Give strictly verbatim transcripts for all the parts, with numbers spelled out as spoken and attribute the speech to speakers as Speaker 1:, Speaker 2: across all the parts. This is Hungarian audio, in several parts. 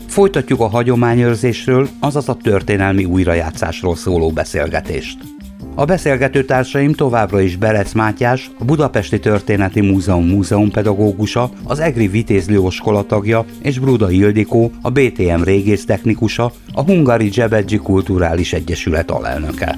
Speaker 1: Folytatjuk a hagyományőrzésről, azaz a történelmi újrajátszásról szóló beszélgetést. A beszélgető társaim továbbra is Berec Mátyás, a Budapesti Történeti Múzeum múzeumpedagógusa, az Egri Vitéz Lajos iskola tagja, és Brudai Ildikó, a bé té em régésztechnikusa, a Hungari Dzsebedzsi Kulturális Egyesület alelnöke.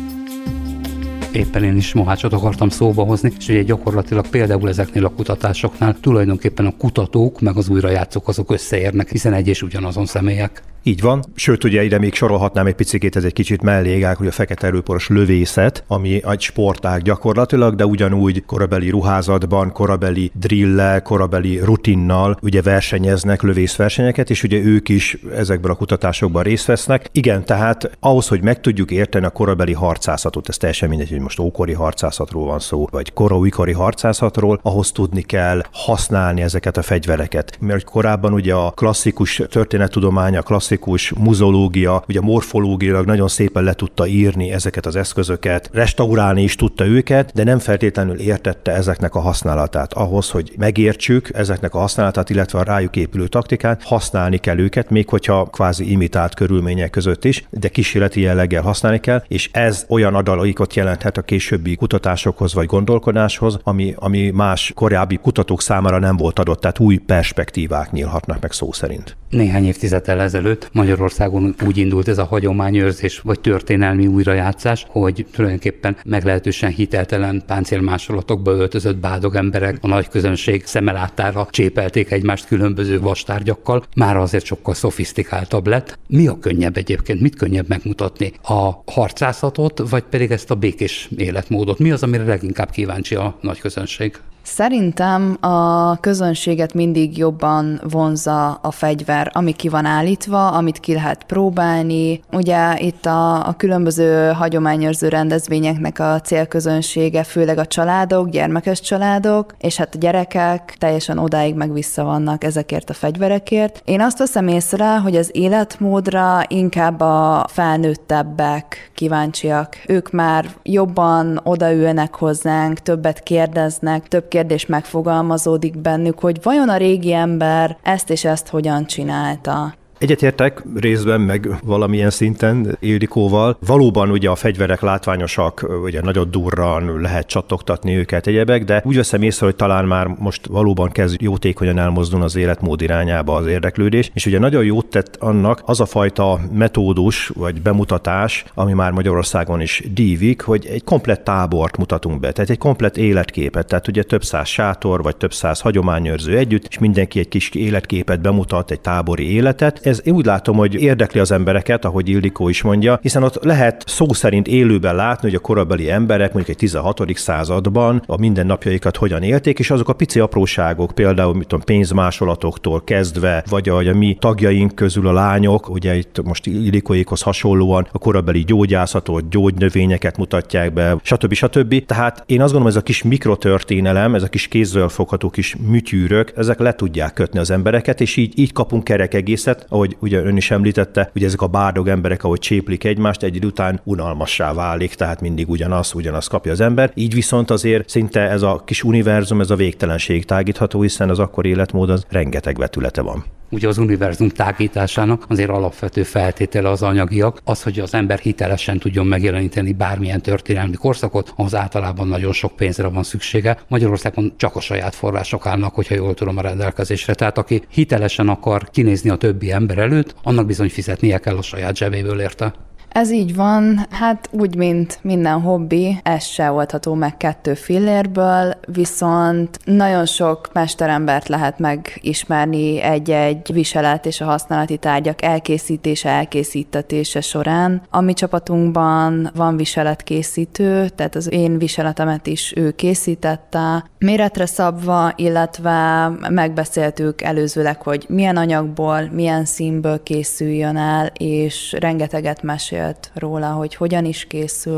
Speaker 1: Éppen én is Mohácsot akartam szóba hozni, és ugye gyakorlatilag például ezeknél a kutatásoknál tulajdonképpen a kutatók meg az újrajátszók azok összeérnek, hiszen egy és ugyanazon személyek.
Speaker 2: Így van, sőt ugye ide még sorolhatnám egy picikét, ez egy kicsit mellégág, hogy a fekete erőporos lövészet, ami egy sportág gyakorlatilag, de ugyanúgy korabeli ruházatban, korabeli drillel, korabeli rutinnal ugye versenyeznek lövészversenyeket, és ugye ők is ezekben a kutatásokban részt vesznek. Igen, tehát ahhoz, hogy meg tudjuk érteni a korabeli harcászatot, ez teljesen mindegy, hogy most ókori harcászatról van szó, vagy kora-újkori harcászatról, ahhoz tudni kell használni ezeket a fegyvereket. Mert korábban ugye a klasszikus történettudomány, a klasszikus muzológia, ugye morfológiailag nagyon szépen le tudta írni ezeket az eszközöket, restaurálni is tudta őket, de nem feltétlenül értette ezeknek a használatát. Ahhoz, hogy megértsük ezeknek a használatát, illetve a rájuk épülő taktikát, használni kell őket, még hogyha kvázi imitált körülmények között is, de kísérleti jelleggel használni kell, és ez olyan adalékot jelenthet a későbbi kutatásokhoz vagy gondolkodáshoz, ami, ami más korábbi kutatók számára nem volt adott, tehát új perspektívák nyílhatnak meg szó szerint.
Speaker 1: Néhány évtizeddel ezelőtt Magyarországon úgy indult ez a hagyományőrzés vagy történelmi újrajátszás, hogy tulajdonképpen meglehetősen hiteltelen páncélmásolatokba öltözött bádog emberek a nagy közönség szeme láttára csépelték egymást különböző vastárgyakkal, már azért sokkal szofisztikáltabb lett. Mi a könnyebb egyébként? Mit könnyebb megmutatni? A harcászatot, vagy pedig ezt a békés életmódot? Mi az, amire leginkább kíváncsi a nagy közönség?
Speaker 3: Szerintem a közönséget mindig jobban vonzza a fegyver, ami ki van állítva, amit ki lehet próbálni. Ugye itt a, a különböző hagyományőrző rendezvényeknek a célközönsége, főleg a családok, gyermekes családok, és hát a gyerekek teljesen odáig meg vissza vannak ezekért a fegyverekért. Én azt veszem észre, hogy az életmódra inkább a felnőttebbek kíváncsiak. Ők már jobban odaülnek hozzánk, többet kérdeznek, több kérdés megfogalmazódik bennük, hogy vajon a régi ember ezt és ezt hogyan csinálta.
Speaker 2: Egyetértek részben, meg valamilyen szinten Ildikóval. Valóban ugye a fegyverek látványosak, ugye nagyon durran lehet csattogtatni őket egyebek, de úgy veszem észre, hogy talán már most valóban kezd jótékonyan elmozdulni az életmód irányába az érdeklődés, és ugye nagyon jót tett annak az a fajta metódus vagy bemutatás, ami már Magyarországon is dívik, hogy egy komplett tábort mutatunk be, tehát egy komplett életképet, tehát ugye több száz sátor vagy több száz hagyományőrző együtt, és mindenki egy kis életképet bemutat, egy tábori életet. Ez én úgy látom, hogy érdekli az embereket, ahogy Ildikó is mondja, hiszen ott lehet szó szerint élőben látni, hogy a korabeli emberek mondjuk egy tizenhatodik században a mindennapjaikat hogyan élték, és azok a pici apróságok, például mit tudom, pénzmásolatoktól kezdve, vagy a, a mi tagjaink közül a lányok, ugye itt most Ildikóékhoz hasonlóan a korabeli gyógyászatot, gyógynövényeket mutatják be, stb. stb. Tehát én azt gondolom, ez a kis mikrotörténelem, ez a kis kézzel fogható kis műtyűrök, ezek le tudják kötni az embereket, és így, így kapunk kerek egészet, ahogy ugye ön is említette, hogy ezek a bárdog emberek, ahogy cséplik egymást, egy idő után unalmassá válik, tehát mindig ugyanaz, ugyanaz kapja az ember. Így viszont azért szinte ez a kis univerzum, ez a végtelenség tágítható, hiszen az akkori életmód az rengeteg vetülete van.
Speaker 1: Ugye az univerzum tágításának azért alapvető feltétele az anyagiak, az, hogy az ember hitelesen tudjon megjeleníteni bármilyen történelmi korszakot, ahhoz általában nagyon sok pénzre van szüksége. Magyarországon csak a saját források állnak, hogyha jól tudom, a rendelkezésre. Tehát aki hitelesen akar kinézni a többi ember előtt, annak bizony fizetnie kell a saját zsebéből érte.
Speaker 3: Ez így van, hát úgy, mint minden hobbi, ez se oldható meg kettő fillérből, viszont nagyon sok mesterembert lehet megismerni egy-egy viselet és a használati tárgyak elkészítése, elkészítetése során. A mi csapatunkban van viseletkészítő, tehát az én viseletemet is ő készítette, méretre szabva, illetve megbeszéltük előzőleg, hogy milyen anyagból, milyen színből készüljön el, és rengeteget mesél róla, hogy hogyan is készül.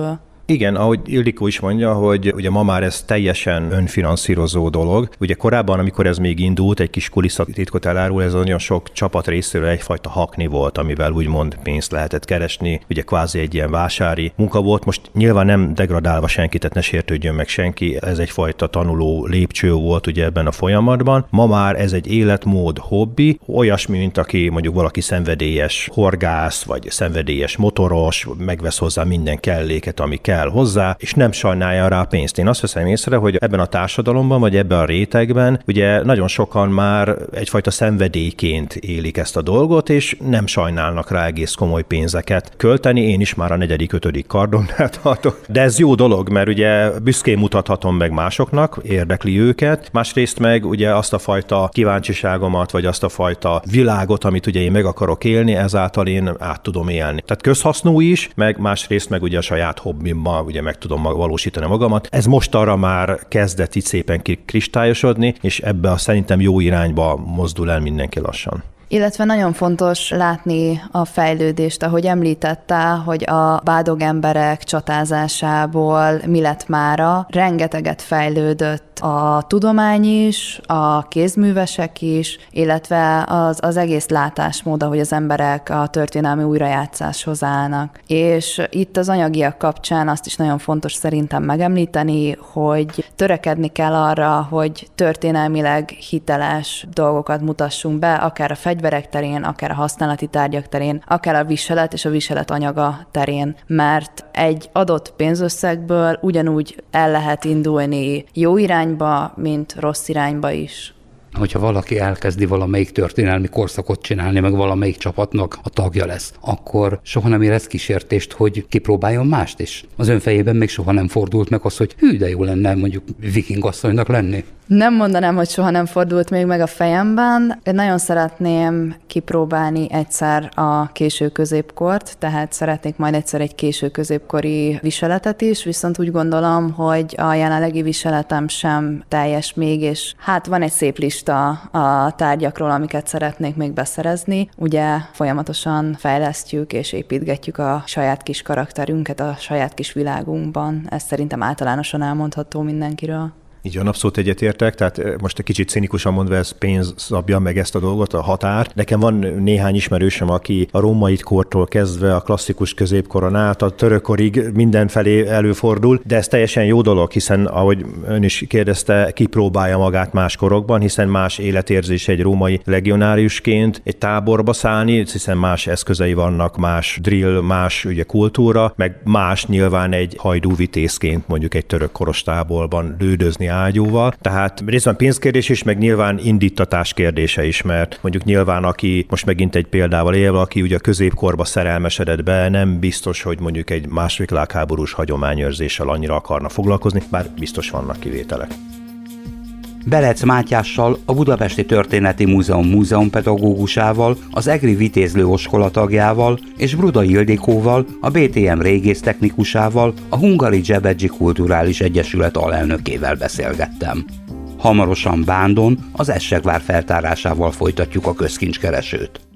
Speaker 2: Igen, ahogy Ildikó is mondja, hogy ugye ma már ez teljesen önfinanszírozó dolog. Ugye korábban, amikor ez még indult, egy kis kulisszatitkot elárul, ez nagyon sok csapat részéről egyfajta hakni volt, amivel úgymond pénzt lehetett keresni. Ugye kvázi egy ilyen vásári munka volt. Most nyilván nem degradálva senkit, tehát ne sértődjön meg senki. Ez egyfajta tanuló lépcső volt ugye ebben a folyamatban. Ma már ez egy életmód, hobbi, olyasmi, mint aki mondjuk valaki szenvedélyes horgász, vagy szenvedélyes motoros, megvesz hozzá minden kelléket, ami kell hozzá, és nem sajnálja rá pénzt. Én azt veszem észre, hogy ebben a társadalomban, vagy ebben a rétegben ugye nagyon sokan már egyfajta szenvedélyként élik ezt a dolgot, és nem sajnálnak rá egész komoly pénzeket költeni. Én is már a negyedik, ötödik kardonnál tartok. De ez jó dolog, mert ugye büszkén mutathatom meg másoknak, érdekli őket. Másrészt meg ugye azt a fajta kíváncsiságomat, vagy azt a fajta világot, amit ugye én meg akarok élni, ezáltal én át tudom élni. Tehát közhasznú is, meg másrészt meg ugye a saját hobbimmal ugye meg tudom valósítani magamat. Ez mostanra már kezdett itt szépen kristályosodni, és ebbe a szerintem jó irányba mozdul el mindenki lassan.
Speaker 3: Illetve nagyon fontos látni a fejlődést, ahogy említette, hogy a bádog emberek csatázásából mi lett mára. Rengeteget fejlődött a tudomány is, a kézművesek is, illetve az, az egész látásmód, ahogy az emberek a történelmi újrajátszáshoz állnak. És itt az anyagiak kapcsán azt is nagyon fontos szerintem megemlíteni, hogy törekedni kell arra, hogy történelmileg hiteles dolgokat mutassunk be, akár a fegyverek terén, akár a használati tárgyak terén, akár a viselet és a viselet anyaga terén, mert egy adott pénzösszegből ugyanúgy el lehet indulni jó irányba, mint rossz irányba is.
Speaker 1: Hogyha valaki elkezdi valamelyik történelmi korszakot csinálni, meg valamelyik csapatnak a tagja lesz, akkor soha nem érez kísértést, hogy kipróbáljon mást is. Az ön fejében még soha nem fordult meg az, hogy hű, de jó lenne mondjuk vikingasszonynak lenni.
Speaker 3: Nem mondanám, hogy soha nem fordult még meg a fejemben. Én nagyon szeretném kipróbálni egyszer a késő középkort, tehát szeretnék majd egyszer egy késő középkori viseletet is, viszont úgy gondolom, hogy a jelenlegi viseletem sem teljes még, és hát van egy szép lista a tárgyakról, amiket szeretnék még beszerezni. Ugye folyamatosan fejlesztjük és építgetjük a saját kis karakterünket a saját kis világunkban. Ez szerintem általánosan elmondható mindenkiről.
Speaker 2: Így van, abszolút egyetértek, tehát most egy kicsit cinikusan mondva ez pénz szabja meg ezt a dolgot, a határ. Nekem van néhány ismerősöm, aki a római kortól kezdve a klasszikus középkoron át, a törökkorig mindenfelé előfordul, de ez teljesen jó dolog, hiszen ahogy ön is kérdezte, kipróbálja magát más korokban, hiszen más életérzés egy római legionáriusként egy táborba szállni, hiszen más eszközei vannak, más drill, más ugye kultúra, meg más nyilván egy hajdúvitézként mondjuk egy török koros táborban lődözni ágyúval. Tehát részben pénzkérdés is, meg nyilván indítatás kérdése is, mert mondjuk nyilván aki, most megint egy példával élve, aki ugye a középkorba szerelmesedett be, nem biztos, hogy mondjuk egy második világháborús hagyományőrzéssel annyira akarna foglalkozni, bár biztos vannak kivételek.
Speaker 1: Belec Mátyással, a Budapesti Történeti Múzeum múzeumpedagógusával, az EGRI Vitézlő Oskola tagjával és Brudai Ildikóval, a bé té em régésztechnikusával, a Hungari Dzsebedzsi Kulturális Egyesület alelnökével beszélgettem. Hamarosan Bándon az Essegvár feltárásával folytatjuk a közkincskeresőt.